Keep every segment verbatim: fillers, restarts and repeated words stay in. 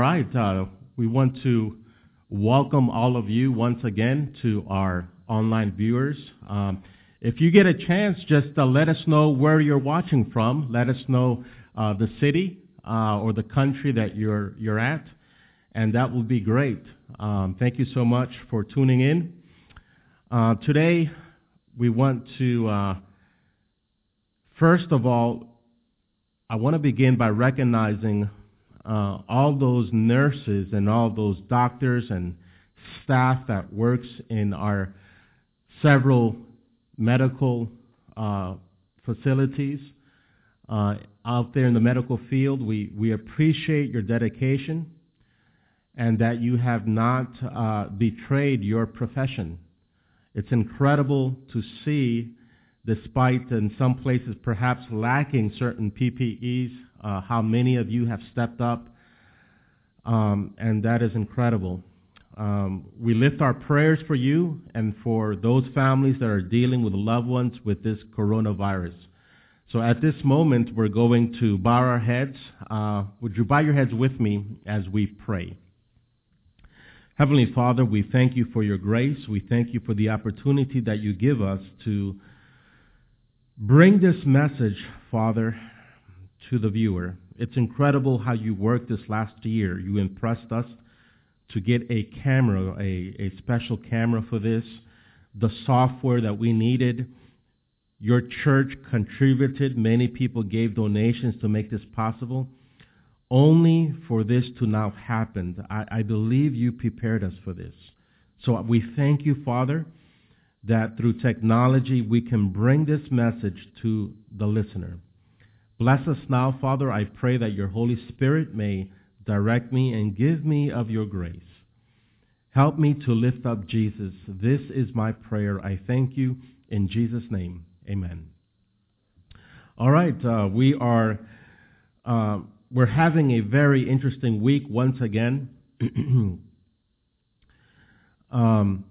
right. Uh, we want to welcome all of you once again to our online viewers. Um, if you get a chance, just uh, let us know where you're watching from. Let us know uh, the city uh, or the country that you're you're at, and that will be great. Um, thank you so much for tuning in. Uh, today, we want to, uh, first of all, I want to begin by recognizing uh, all those nurses and all those doctors and staff that works in our several medical uh, facilities uh, out there in the medical field. We, we appreciate your dedication and that you have not uh, betrayed your profession. It's incredible to see, despite in some places perhaps lacking certain P P Es, uh, how many of you have stepped up, um, and that is incredible. Um, we lift our prayers for you and for those families that are dealing with loved ones with this coronavirus. So at this moment, we're going to bow our heads. Uh, would you bow your heads with me as we pray? Heavenly Father, we thank you for your grace. We thank you for the opportunity that you give us to bring this message, Father, to the viewer. It's incredible how you worked this last year. You impressed us to get a camera, a, a special camera for this, the software that we needed. Your church contributed. Many people gave donations to make this possible, only for this to now happen. I, I believe you prepared us for this. So we thank you, Father, that through technology we can bring this message to the listener. Bless us now, Father. I pray that your Holy Spirit may direct me and give me of your grace. Help me to lift up Jesus. This is my prayer. I thank you in Jesus' name. Amen. All right, uh, we are uh, we're having a very interesting week once again. um,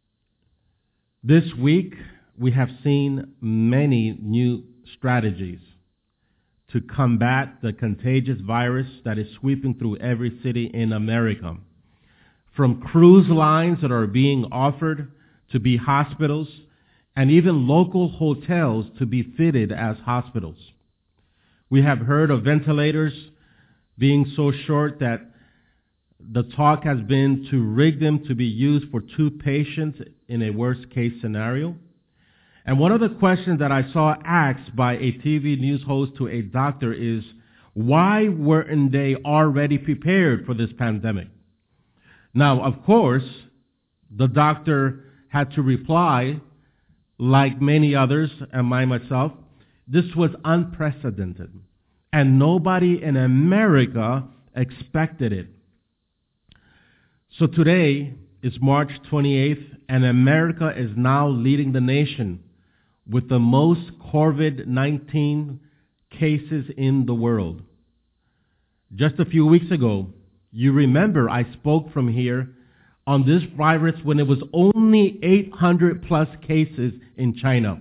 this week we have seen many new strategies to combat the contagious virus that is sweeping through every city in America. From cruise lines that are being offered to be hospitals, and even local hotels to be fitted as hospitals. We have heard of ventilators being so short that the talk has been to rig them to be used for two patients in a worst case scenario. And one of the questions that I saw asked by a T V news host to a doctor is, why weren't they already prepared for this pandemic? Now, of course, the doctor had to reply, like many others and I myself, this was unprecedented. And nobody in America expected it. So today is March twenty-eighth, and America is now leading the nation with the most COVID nineteen cases in the world. Just a few weeks ago, you remember I spoke from here on this virus when it was only eight hundred plus cases in China.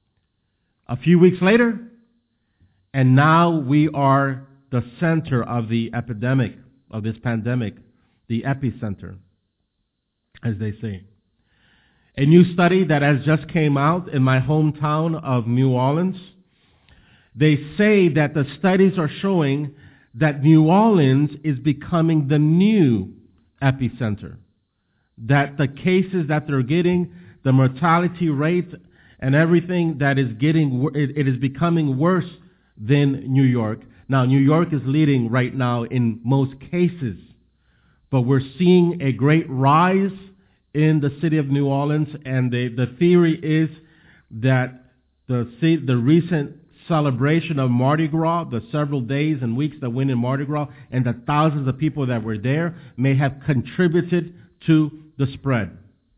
A few weeks later, and now we are the center of the epidemic, of this pandemic, the epicenter, as they say. A new study that has just came out in my hometown of New Orleans, they say that the studies are showing that New Orleans is becoming the new epicenter. That the cases that they're getting, the mortality rate, and everything that is getting, it, it is becoming worse than New York. Now, New York is leading right now in most cases, but we're seeing a great rise in the city of New Orleans, and the, the theory is that the the recent celebration of Mardi Gras, the several days and weeks that went in Mardi Gras, and the thousands of people that were there may have contributed to the spread.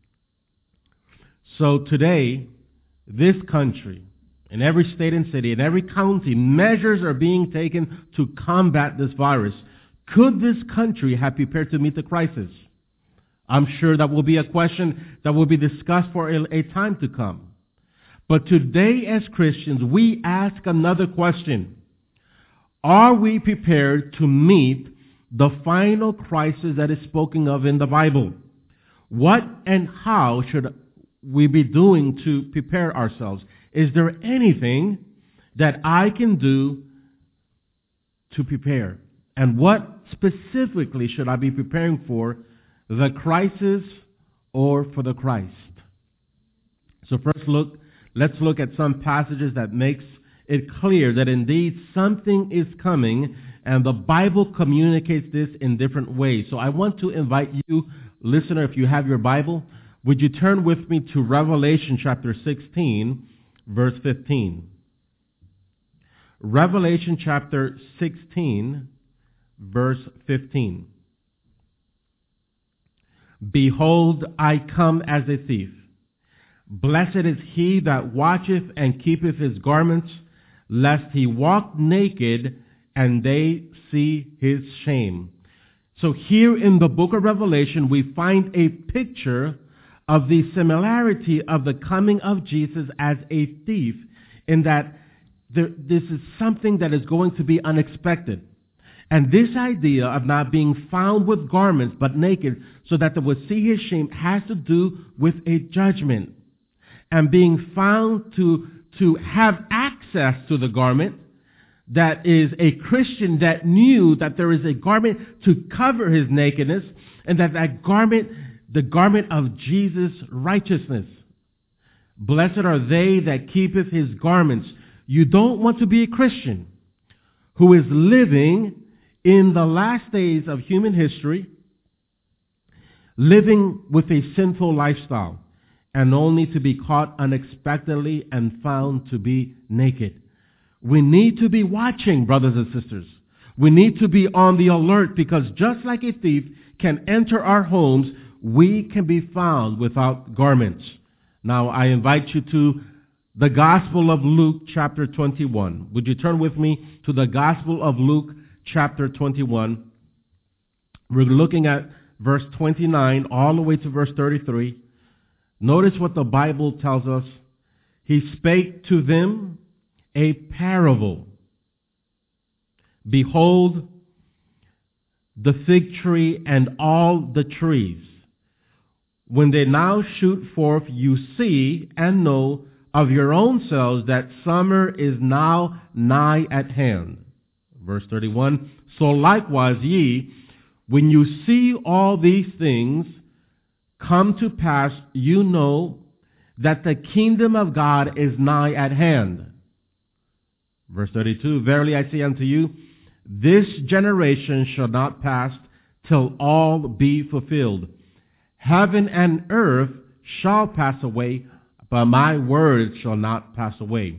So today, this country, in every state and city, in every county, measures are being taken to combat this virus. Could this country have prepared to meet the crisis? I'm sure that will be a question that will be discussed for a, a time to come. But today as Christians, we ask another question. Are we prepared to meet the final crisis that is spoken of in the Bible. What and how should we be doing to prepare ourselves? Is there anything that I can do to prepare? And what specifically should I be preparing for? The crisis or for the Christ? So first look, let's look at some passages that makes it clear that indeed something is coming, and the Bible communicates this in different ways. So I want to invite you, listener, if you have your Bible, would you turn with me to Revelation chapter sixteen, verse fifteen. Revelation chapter sixteen, verse fifteen. Behold, I come as a thief. Blessed is he that watcheth and keepeth his garments, lest he walk naked and they see his shame. So here in the book of Revelation, we find a picture of the similarity of the coming of Jesus as a thief, in that there, this is something that is going to be unexpected. And this idea of not being found with garments but naked so that they would see his shame has to do with a judgment. And being found to, to have access to the garment, that is a Christian that knew that there is a garment to cover his nakedness, and that that garment, the garment of Jesus' righteousness. Blessed are they that keepeth his garments. You don't want to be a Christian who is living in the last days of human history, living with a sinful lifestyle, and only to be caught unexpectedly and found to be naked. We need to be watching, brothers and sisters. We need to be on the alert, because just like a thief can enter our homes, we can be found without garments. Now, I invite you to the Gospel of Luke, chapter twenty-one. Would you turn with me to the Gospel of Luke, chapter twenty-one? We're looking at verse twenty-nine all the way to verse thirty-three. Notice what the Bible tells us. He spake to them a parable. Behold, the fig tree and all the trees. When they now shoot forth, you see and know of your own selves that summer is now nigh at hand. Verse thirty-one, so likewise ye, when you see all these things come to pass, you know that the kingdom of God is nigh at hand. Verse thirty-two, verily I say unto you, this generation shall not pass till all be fulfilled. Heaven and earth shall pass away, but my words shall not pass away.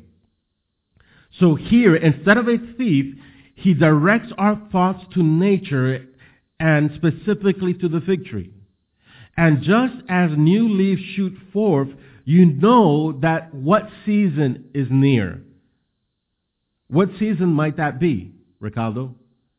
So here, instead of a thief, he directs our thoughts to nature, and specifically to the fig tree. And just as new leaves shoot forth, you know that what season is near. What season might that be, Ricardo?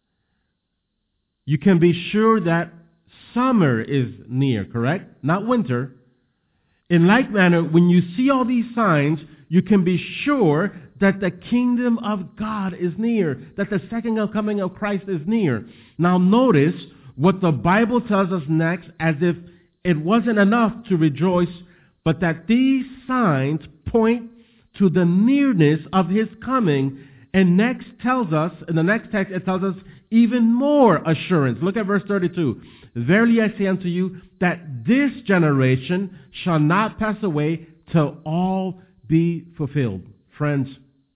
You can be sure that summer is near, correct? Not winter. In like manner, when you see all these signs, you can be sure that the kingdom of God is near, that the second coming of Christ is near. Now notice what the Bible tells us next, as if it wasn't enough to rejoice, but that these signs point to the nearness of his coming. And next tells us, in the next text, it tells us even more assurance. Look at verse thirty-two. Verily I say unto you, that this generation shall not pass away till all be fulfilled. Friends,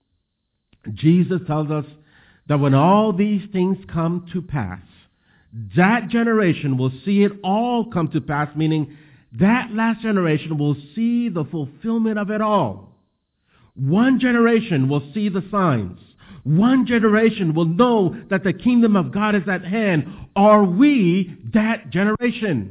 Jesus tells us that when all these things come to pass, that generation will see it all come to pass, meaning that last generation will see the fulfillment of it all. One generation will see the signs. One generation will know that the kingdom of God is at hand. Are we that generation?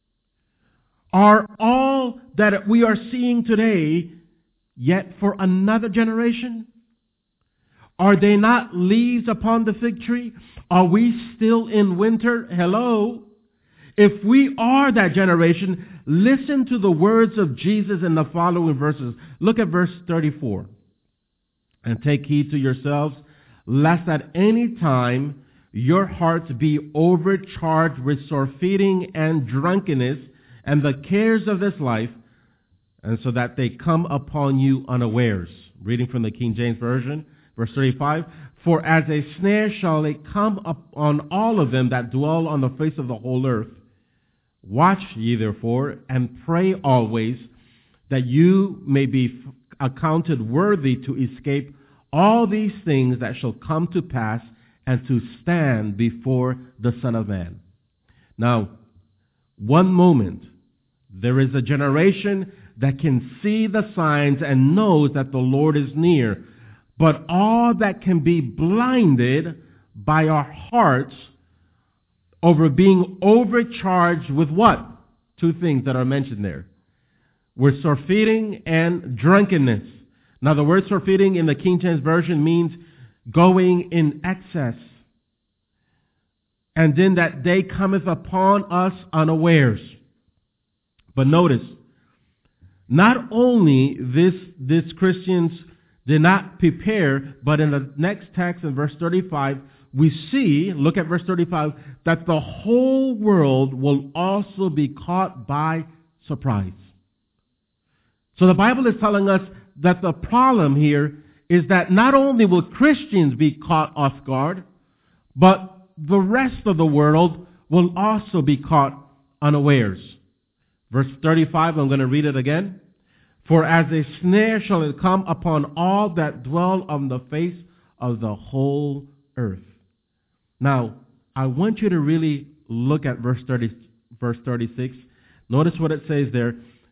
Are all that we are seeing today yet for another generation? Are they not leaves upon the fig tree? Are we still in winter? Hello? If we are that generation, listen to the words of Jesus in the following verses. Look at verse thirty-four. And take heed to yourselves, lest at any time your hearts be overcharged with surfeiting and drunkenness and the cares of this life, and so that they come upon you unawares. Reading from the King James Version, verse thirty-five. For as a snare shall it come upon all of them that dwell on the face of the whole earth. Watch ye therefore, and pray always, that you may be accounted worthy to escape all these things that shall come to pass, and to stand before the Son of Man. Now, one moment, there is a generation that can see the signs and knows that the Lord is near. But all that can be blinded by our hearts over being overcharged with what? Two things that are mentioned there. We're surfeiting and drunkenness. Now the word surfeiting in the King James Version means going in excess. And then that day cometh upon us unawares. But notice, not only this, this Christians did not prepare, but in the next text in verse thirty-five, we see, look at verse thirty-five, that the whole world will also be caught by surprise. So the Bible is telling us that the problem here is that not only will Christians be caught off guard, but the rest of the world will also be caught unawares. Verse thirty-five, I'm going to read it again. For as a snare shall it come upon all that dwell on the face of the whole earth. Now, I want you to really look at verse thirty, verse thirty-six. Notice what it says there.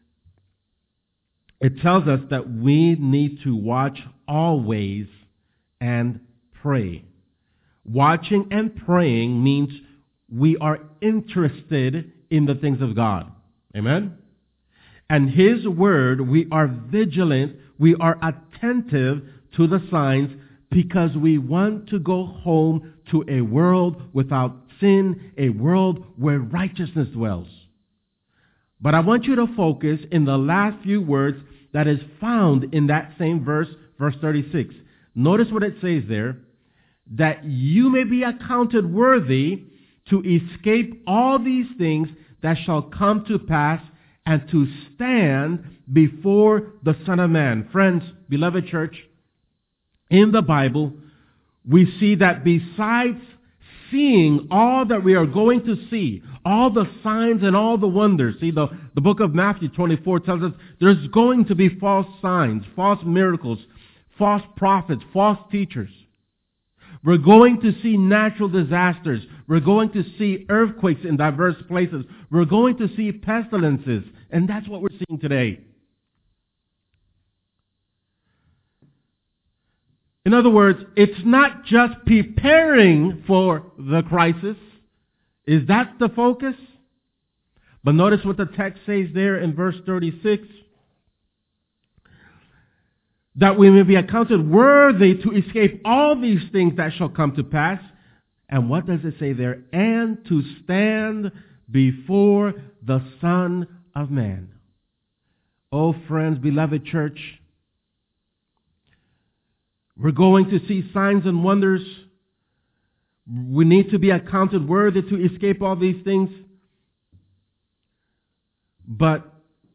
It tells us that we need to watch always and pray. Watching and praying means we are interested in the things of God. Amen? And His Word, we are vigilant, we are attentive to the signs because we want to go home to a world without sin, a world where righteousness dwells. But I want you to focus in the last few words that is found in that same verse, verse thirty-six. Notice what it says there, that you may be accounted worthy to escape all these things that shall come to pass, and to stand before the Son of Man. Friends, beloved church, in the Bible, we see that besides seeing all that we are going to see, all the signs and all the wonders, see, the, the book of Matthew twenty-four tells us there's going to be false signs, false miracles, false prophets, false teachers. We're going to see natural disasters. We're going to see earthquakes in diverse places. We're going to see pestilences. And that's what we're seeing today. In other words, it's not just preparing for the crisis. Is that the focus? But notice what the text says there in verse thirty-six. That we may be accounted worthy to escape all these things that shall come to pass. And what does it say there? And to stand before the Son of Man. Oh, friends, beloved church, we're going to see signs and wonders. We need to be accounted worthy to escape all these things. But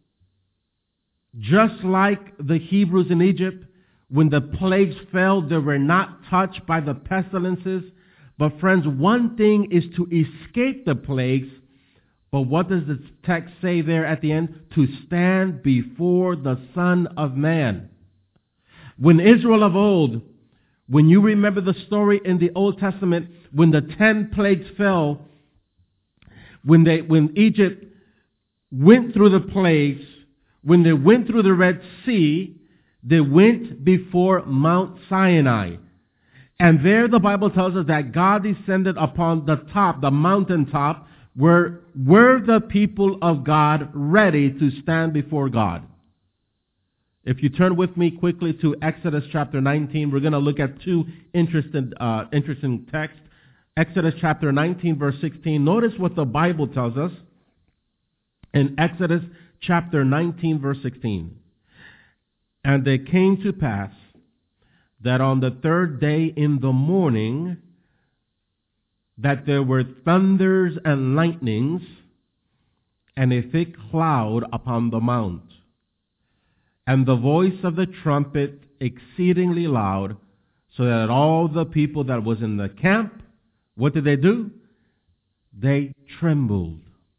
just like the Hebrews in Egypt, when the plagues fell, they were not touched by the pestilences. But friends, one thing is to escape the plagues. But what does the text say there at the end? To stand before the Son of Man. When Israel of old, when you remember the story in the Old Testament, when the ten plagues fell, when they, when Egypt went through the plagues, when they went through the Red Sea, they went before Mount Sinai. And there the Bible tells us that God descended upon the top, the mountaintop, where were the people of God ready to stand before God. If you turn with me quickly to Exodus chapter nineteen, we're going to look at two interesting, uh, interesting texts. Exodus chapter nineteen, verse sixteen. Notice what the Bible tells us in Exodus chapter nineteen, verse sixteen. And it came to pass that on the third day in the morning, that there were thunders and lightnings and a thick cloud upon the mount, and the voice of the trumpet exceedingly loud, so that all the people that was in the camp, what did they do? They trembled.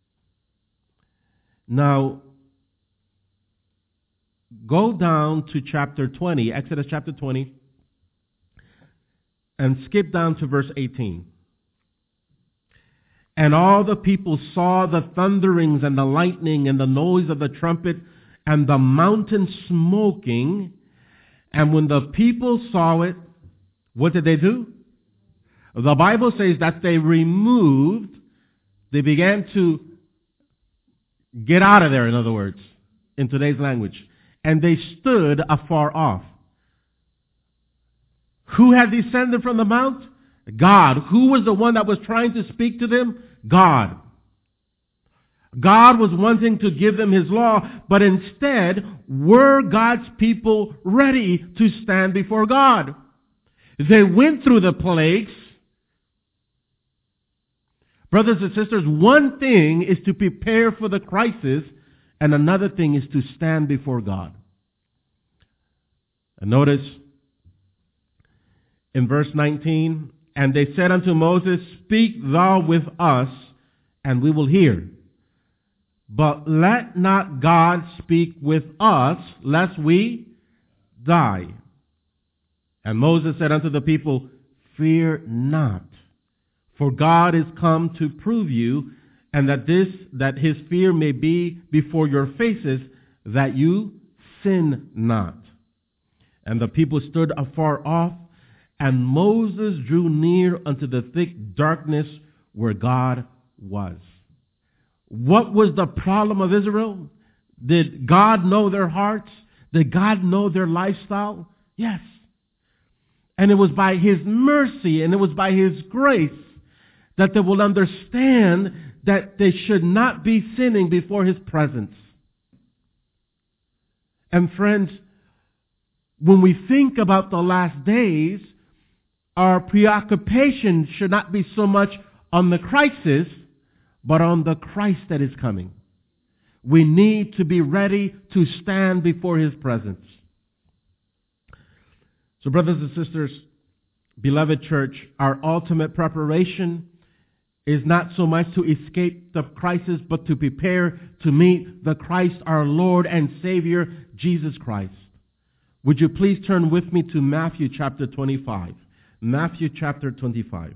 Now, go down to chapter twenty, Exodus chapter twenty, and skip down to verse eighteen. And all the people saw the thunderings and the lightning and the noise of the trumpet and the mountain smoking. And when the people saw it, what did they do? The Bible says that they removed, they began to get out of there, in other words, in today's language. And they stood afar off. Who had descended from the mount? God. Who was the one that was trying to speak to them? God. God was wanting to give them His law, but instead, were God's people ready to stand before God? They went through the plagues. Brothers and sisters, one thing is to prepare for the crisis, and another thing is to stand before God. And notice in verse nineteen, and they said unto Moses, speak thou with us, and we will hear. But let not God speak with us, lest we die. And Moses said unto the people, fear not, for God is come to prove you, and that this, that his fear may be before your faces, that you sin not. And the people stood afar off, and Moses drew near unto the thick darkness where God was. What was the problem of Israel? Did God know their hearts? Did God know their lifestyle? Yes. And it was by His mercy and it was by His grace that they will understand that they should not be sinning before His presence. And friends, when we think about the last days, our preoccupation should not be so much on the crisis, but on the Christ that is coming. We need to be ready to stand before His presence. So, brothers and sisters, beloved church, our ultimate preparation is not so much to escape the crisis, but to prepare to meet the Christ, our Lord and Savior, Jesus Christ. Would you please turn with me to Matthew chapter twenty-five. Matthew chapter twenty-five.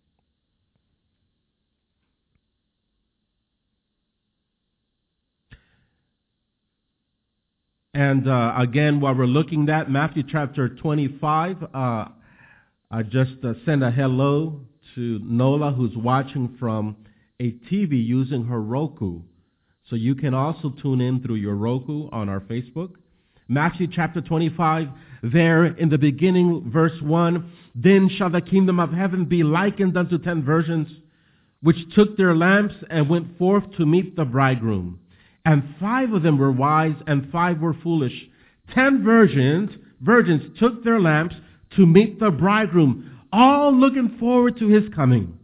And uh, again, while we're looking at Matthew chapter twenty-five, uh, I just uh, send a hello to Nola, who's watching from a T V using her Roku. So you can also tune in through your Roku on our Facebook. Matthew chapter twenty-five, there in the beginning, verse one, then shall the kingdom of heaven be likened unto ten virgins, which took their lamps and went forth to meet the bridegroom. And five of them were wise, and five were foolish. Ten virgins, virgins took their lamps to meet the bridegroom, all looking forward to his coming.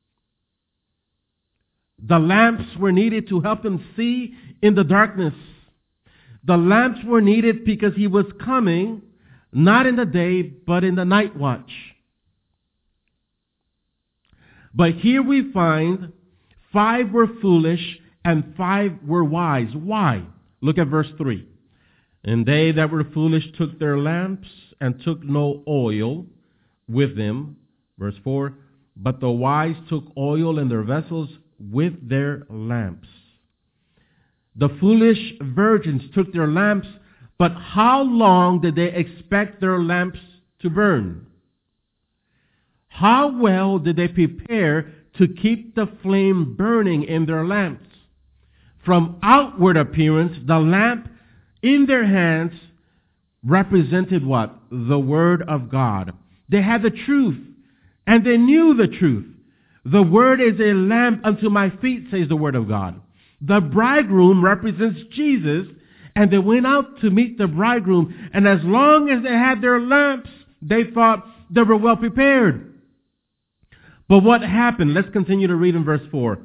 The lamps were needed to help them see in the darkness. The lamps were needed because he was coming, not in the day, but in the night watch. But here we find five were foolish and five were wise. Why? Look at verse three. And they that were foolish took their lamps and took no oil with them. Verse four. But the wise took oil in their vessels with their lamps. The foolish virgins took their lamps, but how long did they expect their lamps to burn? How well did they prepare to keep the flame burning in their lamps? From outward appearance, the lamp in their hands represented what? The Word of God. They had the truth, and they knew the truth. The Word is a lamp unto my feet, says the Word of God. The bridegroom represents Jesus, and they went out to meet the bridegroom, and as long as they had their lamps, they thought they were well prepared. But what happened? Let's continue to read in verse four.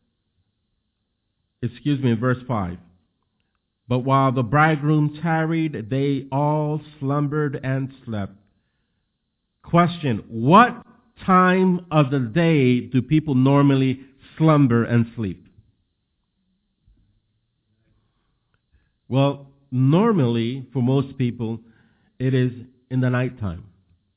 Excuse me, in verse five. But while the bridegroom tarried, they all slumbered and slept. Question: what time of the day do people normally slumber and sleep? Well, normally, for most people, it is in the nighttime.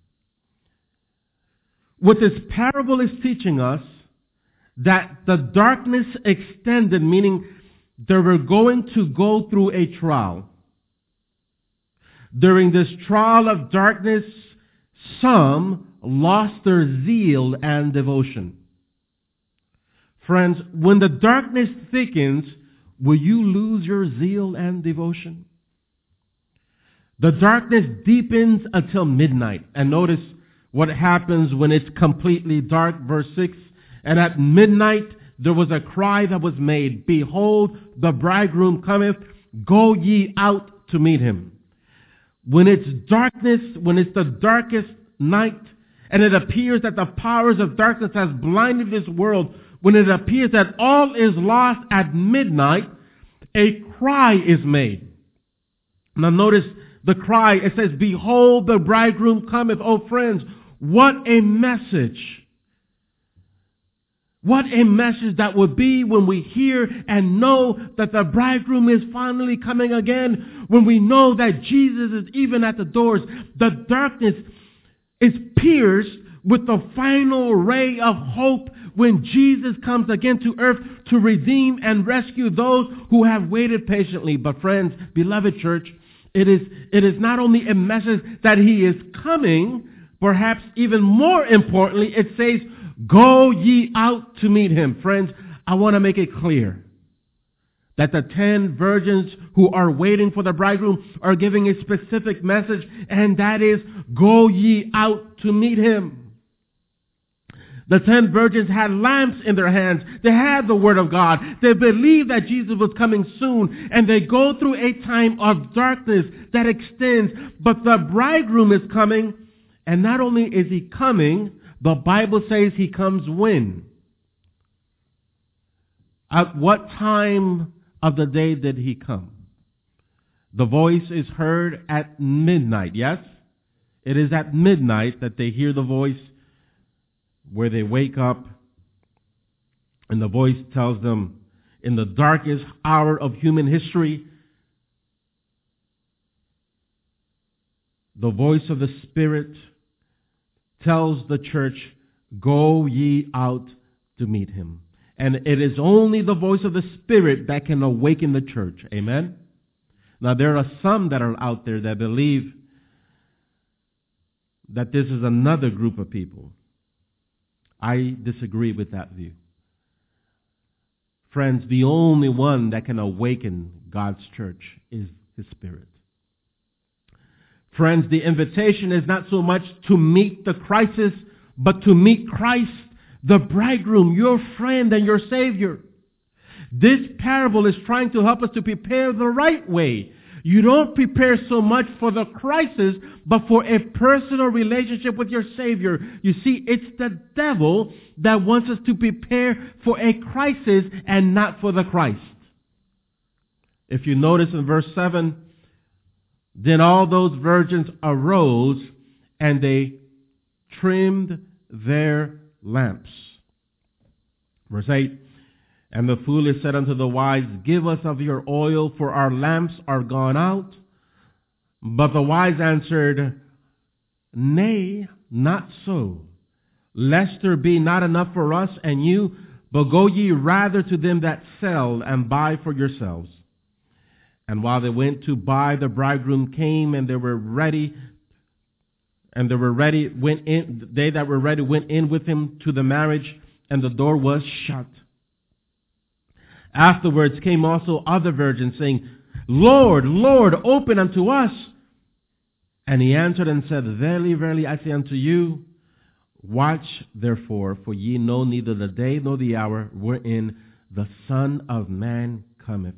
What this parable is teaching us, that the darkness extended, meaning they were going to go through a trial. During this trial of darkness, some lost their zeal and devotion. Friends, when the darkness thickens, will you lose your zeal and devotion? The darkness deepens until midnight. And notice what happens when it's completely dark. Verse six, and at midnight there was a cry that was made, behold, the bridegroom cometh, go ye out to meet him. When it's darkness, when it's the darkest night, and it appears that the powers of darkness has blinded this world, when it appears that all is lost at midnight, a cry is made. Now notice the cry. It says, behold, the bridegroom cometh. Oh friends, what a message. What a message that would be when we hear and know that the bridegroom is finally coming again. When we know that Jesus is even at the doors. The darkness is pierced with the final ray of hope when Jesus comes again to earth to redeem and rescue those who have waited patiently. But friends, beloved church, it is, it is not only a message that he is coming, perhaps even more importantly, it says, go ye out to meet him. Friends, I want to make it clear that the ten virgins who are waiting for the bridegroom are giving a specific message, and that is, go ye out to meet him. The ten virgins had lamps in their hands. They had the word of God. They believed that Jesus was coming soon, and they go through a time of darkness that extends. But the bridegroom is coming, and not only is he coming, the Bible says he comes when? At what time of the day did he come? The voice is heard at midnight, yes? It is at midnight that they hear the voice, where they wake up, and the voice tells them, in the darkest hour of human history, the voice of the Spirit tells the church, go ye out to meet him. And it is only the voice of the Spirit that can awaken the church. Amen? Now there are some that are out there that believe that this is another group of people. I disagree with that view. Friends, the only one that can awaken God's church is his Spirit. Friends, the invitation is not so much to meet the crisis, but to meet Christ, the bridegroom, your friend and your Savior. This parable is trying to help us to prepare the right way. You don't prepare so much for the crisis, but for a personal relationship with your Savior. You see, it's the devil that wants us to prepare for a crisis and not for the Christ. If you notice in verse seven, then all those virgins arose and they trimmed their lamps. Verse eight, and the foolish said unto the wise, give us of your oil, for our lamps are gone out. But the wise answered, nay, not so, lest there be not enough for us and you, but go ye rather to them that sell and buy for yourselves. And while they went to buy, the bridegroom came, and they were ready, and they were ready, went in, they that were ready went in with him to the marriage, and the door was shut. Afterwards came also other virgins, saying, Lord, Lord, open unto us. And he answered and said, Verily, verily, I say unto you, watch therefore, for ye know neither the day nor the hour wherein the Son of Man cometh.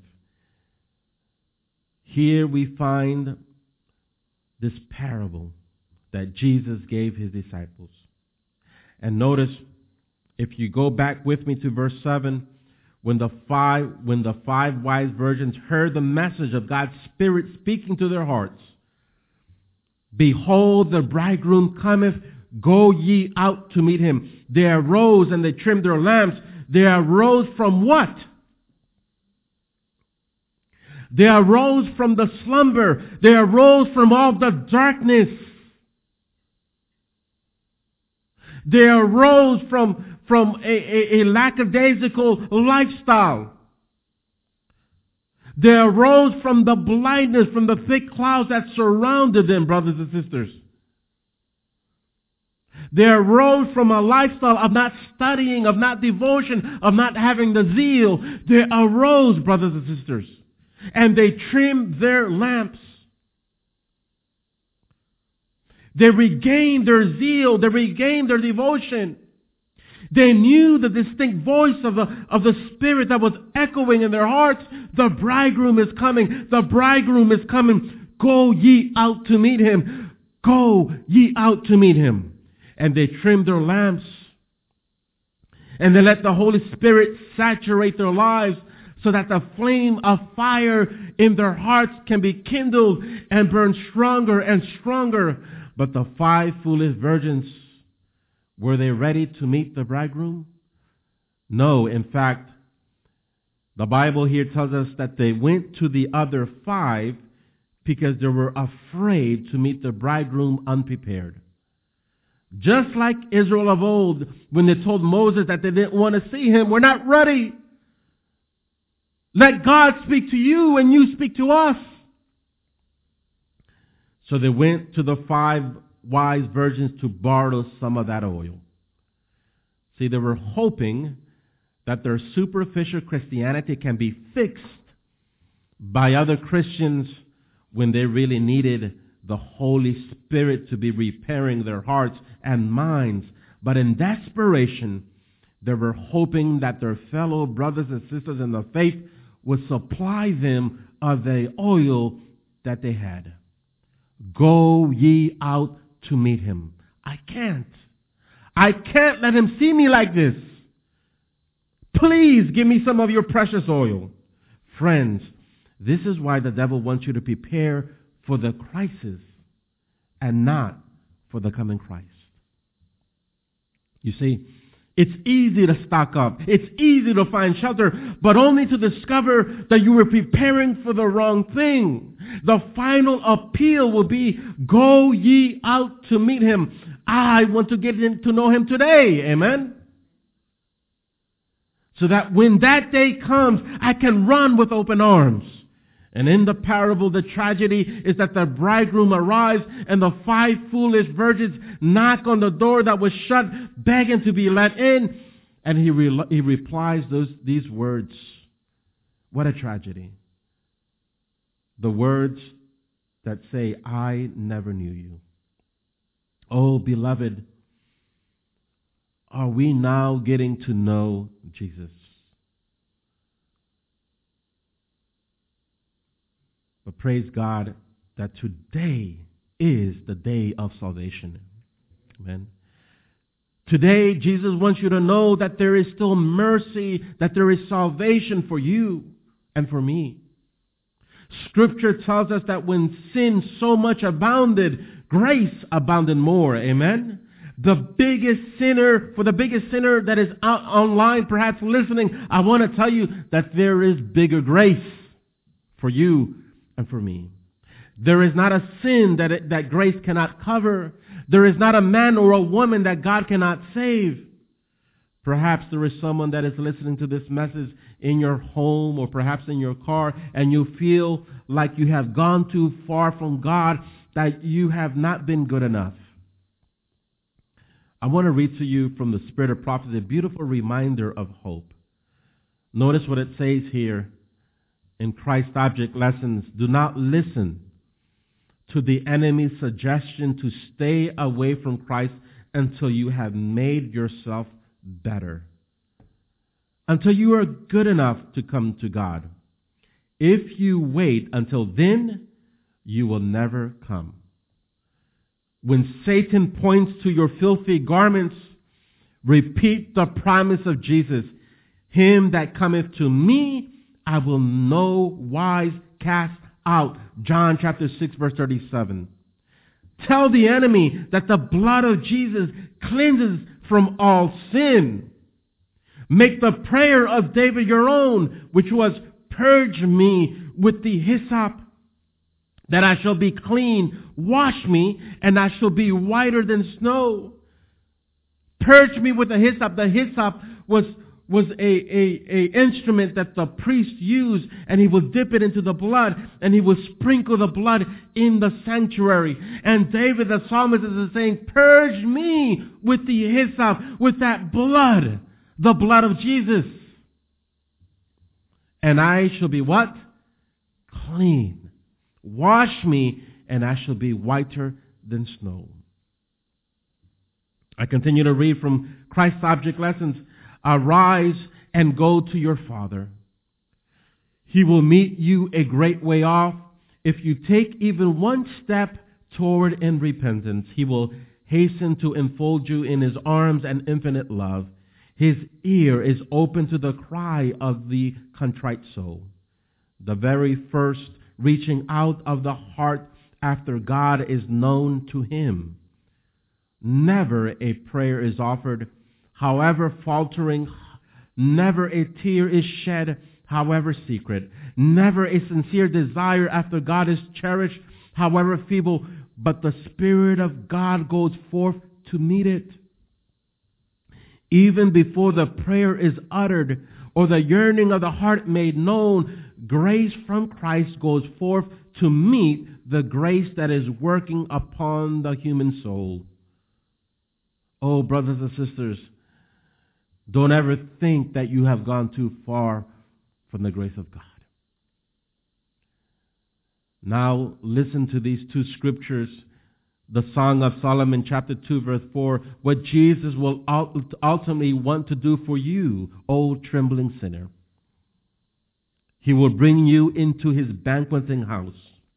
Here we find this parable that Jesus gave his disciples. And notice If you go back with me to verse seven, when the five when the five wise virgins heard the message of God's Spirit speaking to their hearts, behold, the bridegroom cometh, go ye out to meet him. They arose and they trimmed their lamps. They arose from what? They arose from the slumber. They arose from all the darkness. They arose from, from a, a, a lackadaisical lifestyle. They arose from the blindness, from the thick clouds that surrounded them, brothers and sisters. They arose from a lifestyle of not studying, of not devotion, of not having the zeal. They arose, brothers and sisters, and they trimmed their lamps. They regained their zeal. They regained their devotion. They knew the distinct voice of the, of the Spirit that was echoing in their hearts. The bridegroom is coming. The bridegroom is coming. Go ye out to meet him. Go ye out to meet him. And they trimmed their lamps. And they let the Holy Spirit saturate their lives so that the flame of fire in their hearts can be kindled and burn stronger and stronger. But the five foolish virgins, were they ready to meet the bridegroom? No, in fact, the Bible here tells us that they went to the other five because they were afraid to meet the bridegroom unprepared. Just like Israel of old, when they told Moses that they didn't want to see him, we're not ready. Let God speak to you and you speak to us. So they went to the five wise virgins to borrow some of that oil. See, they were hoping that their superficial Christianity can be fixed by other Christians when they really needed the Holy Spirit to be repairing their hearts and minds. But in desperation, they were hoping that their fellow brothers and sisters in the faith would supply them of the oil that they had. Go ye out to meet him. I can't. I can't let him see me like this. Please give me some of your precious oil. Friends, this is why the devil wants you to prepare for the crisis and not for the coming Christ. You see, it's easy to stock up. It's easy to find shelter, but only to discover that you were preparing for the wrong thing. The final appeal will be, go ye out to meet him. I want to get in to know him today. Amen? So that when that day comes, I can run with open arms. And in the parable, the tragedy is that the bridegroom arrives and the five foolish virgins knock on the door that was shut, begging to be let in. And he, re- he replies those these words. What a tragedy. The words that say, I never knew you. Oh, beloved, are we now getting to know Jesus? But praise God that today is the day of salvation. Amen. Today, Jesus wants you to know that there is still mercy, that there is salvation for you and for me. Scripture tells us that when sin so much abounded, grace abounded more. Amen. The biggest sinner, for the biggest sinner that is out online, perhaps listening, I want to tell you that there is bigger grace for you and for me. There is not a sin that it, that grace cannot cover. There is not a man or a woman that God cannot save. Perhaps there is someone that is listening to this message in your home or perhaps in your car, and you feel like you have gone too far from God, that you have not been good enough. I want to read to you from the Spirit of Prophecy a beautiful reminder of hope. Notice what it says here in Christ Object Lessons. Do not listen to the enemy's suggestion to stay away from Christ until you have made yourself better, until you are good enough to come to God. If you wait until then, you will never come. When Satan points to your filthy garments, Repeat the promise of Jesus. Him that cometh to me, I will no wise cast out. John chapter six, verse thirty-seven. Tell the enemy that the blood of Jesus cleanses from all sin. Make the prayer of David your own, which was, purge me with the hyssop, that I shall be clean. Wash me, and I shall be whiter than snow. Purge me with the hyssop. The hyssop was was a, a, a instrument that the priest used, and he would dip it into the blood, and he would sprinkle the blood in the sanctuary. And David, the psalmist, is saying, purge me with the hyssop, with that blood, the blood of Jesus. And I shall be what? Clean. Wash me, and I shall be whiter than snow. I continue to read from Christ's Object Lessons. Arise and go to your Father. He will meet you a great way off. If you take even one step toward in repentance, he will hasten to enfold you in his arms and infinite love. His ear is open to the cry of the contrite soul. The very first reaching out of the heart after God is known to him. Never a prayer is offered, however faltering. Never a tear is shed, however secret. Never a sincere desire after God is cherished, however feeble. But the Spirit of God goes forth to meet it. Even before the prayer is uttered or the yearning of the heart made known, grace from Christ goes forth to meet the grace that is working upon the human soul. Oh, brothers and sisters, don't ever think that you have gone too far from the grace of God. Now listen to these two scriptures. The Song of Solomon, chapter two, verse four. What Jesus will ultimately want to do for you, O trembling sinner. He will bring you into his banqueting house,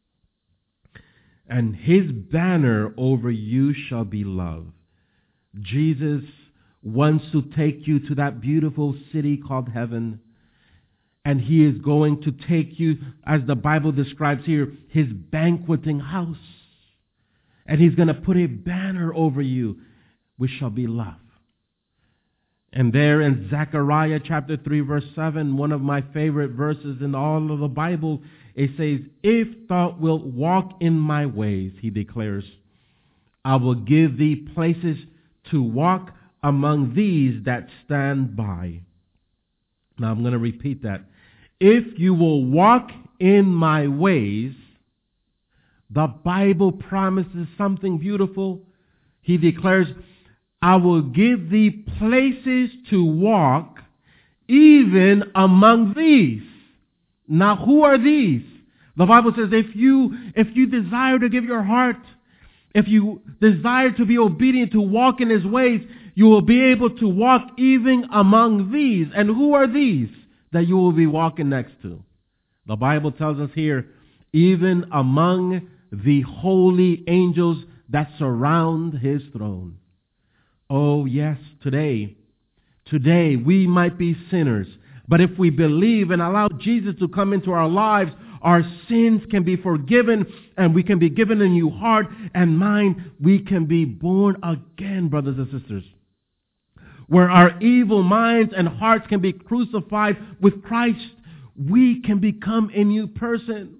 and his banner over you shall be love. Jesus wants to take you to that beautiful city called heaven. And he is going to take you, as the Bible describes here, his banqueting house. And he's going to put a banner over you, which shall be love. And there in Zechariah chapter three, verse seven, one of my favorite verses in all of the Bible, it says, if thou wilt walk in my ways, he declares, I will give thee places to walk among these that stand by. Now I'm going to repeat that. If you will walk in my ways, the Bible promises something beautiful. He declares, I will give thee places to walk even among these. Now who are these? The Bible says if you, if you desire to give your heart, if you desire to be obedient, to walk in his ways, you will be able to walk even among these. And who are these that you will be walking next to? The Bible tells us here, even among the holy angels that surround his throne. Oh yes, today, today we might be sinners, but if we believe and allow Jesus to come into our lives, our sins can be forgiven, and we can be given a new heart and mind. We can be born again, brothers and sisters. Where our evil minds and hearts can be crucified with Christ, we can become a new person.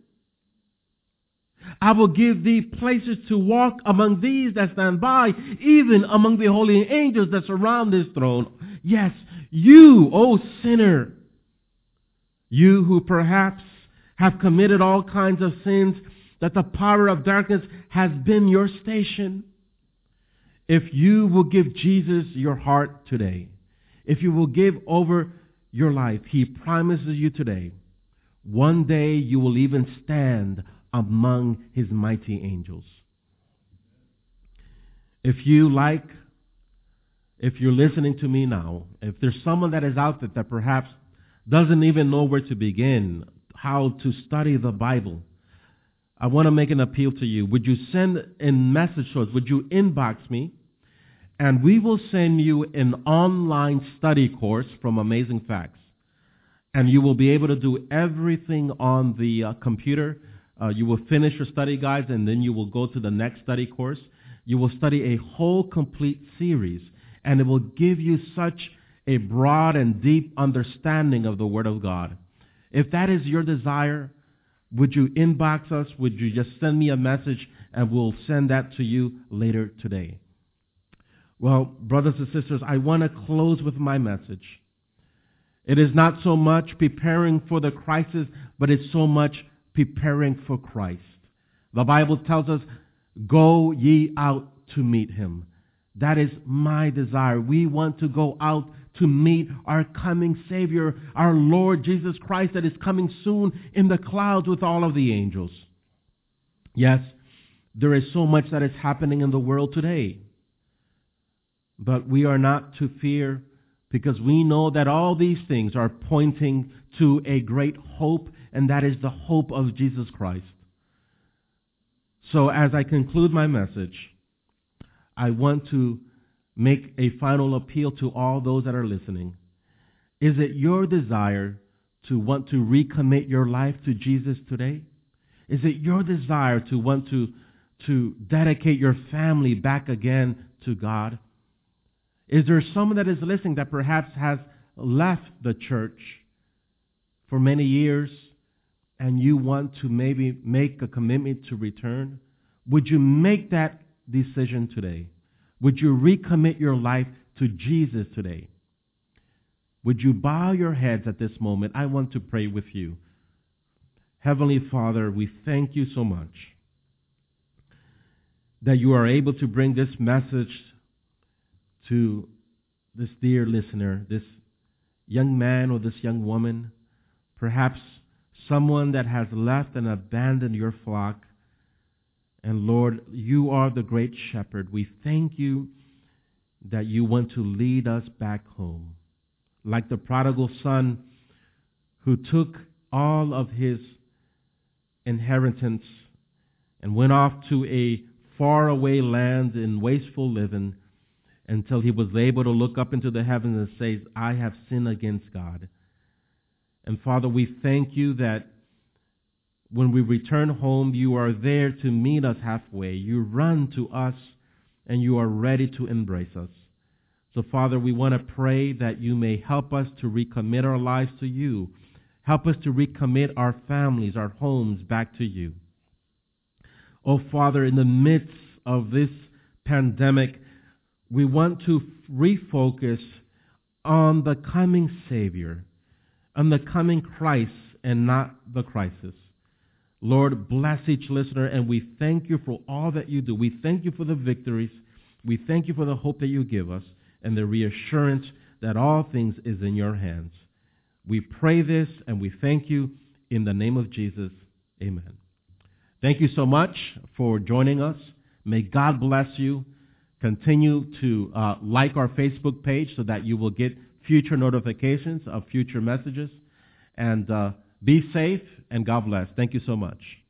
I will give thee places to walk among these that stand by, even among the holy angels that surround his throne. Yes, you, O sinner, you who perhaps have committed all kinds of sins, that the power of darkness has been your station. If you will give Jesus your heart today, if you will give over your life, he promises you today, one day you will even stand among his mighty angels. If you like, if you're listening to me now, if there's someone that is out there that perhaps doesn't even know where to begin, how to study the Bible, I want to make an appeal to you. Would you send a message to us? Would you inbox me? And we will send you an online study course from Amazing Facts. And you will be able to do everything on the uh, computer. Uh, you will finish your study guides, and then you will go to the next study course. You will study a whole complete series, and it will give you such a broad and deep understanding of the Word of God. If that is your desire, would you inbox us? Would you just send me a message, and we'll send that to you later today? Well, brothers and sisters, I want to close with my message. It is not so much preparing for the crisis, but it's so much preparing for Christ. The Bible tells us, go ye out to meet him. That is my desire. We want to go out to meet our coming Savior, our Lord Jesus Christ, that is coming soon in the clouds with all of the angels. Yes, there is so much that is happening in the world today. But we are not to fear, because we know that all these things are pointing to a great hope, and that is the hope of Jesus Christ. So as I conclude my message, I want to make a final appeal to all those that are listening. Is it your desire to want to recommit your life to Jesus today? Is it your desire to want to, to dedicate your family back again to God? Is there someone that is listening that perhaps has left the church for many years and you want to maybe make a commitment to return? Would you make that decision today? Would you recommit your life to Jesus today? Would you bow your heads at this moment? I want to pray with you. Heavenly Father, we thank you so much that you are able to bring this message to this dear listener, this young man or this young woman, perhaps someone that has left and abandoned your flock. And Lord, you are the great shepherd. We thank you that you want to lead us back home. Like the prodigal son who took all of his inheritance and went off to a faraway land in wasteful living until he was able to look up into the heavens and say, I have sinned against God. And Father, we thank you that when we return home, you are there to meet us halfway. You run to us and you are ready to embrace us. So Father, we want to pray that you may help us to recommit our lives to you. Help us to recommit our families, our homes back to you. Oh Father, in the midst of this pandemic, we want to refocus on the coming Savior, on the coming Christ and not the crisis. Lord, bless each listener, and we thank you for all that you do. We thank you for the victories. We thank you for the hope that you give us and the reassurance that all things is in your hands. We pray this and we thank you in the name of Jesus. Amen. Thank you so much for joining us. May God bless you. Continue to uh, like our Facebook page so that you will get future notifications of future messages. And uh, be safe, and God bless. Thank you so much.